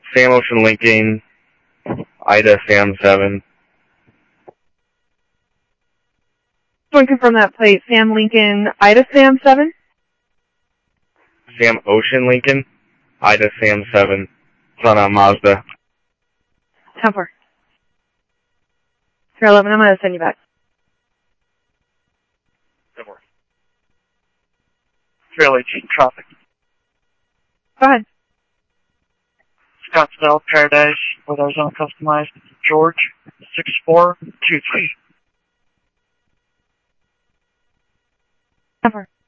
Sam Ocean Lincoln, Ida Sam 7. Someone confirm that plate. Sam Lincoln, Ida Sam 7? Sam Ocean Lincoln, Ida Sam 7. It's on a Mazda. 10-4. 311, I'm going to send you back. 10-4. Trail 18 traffic. Go ahead. Scottsdale, Paradise, with Arizona Customized, George, 6423. 10-4.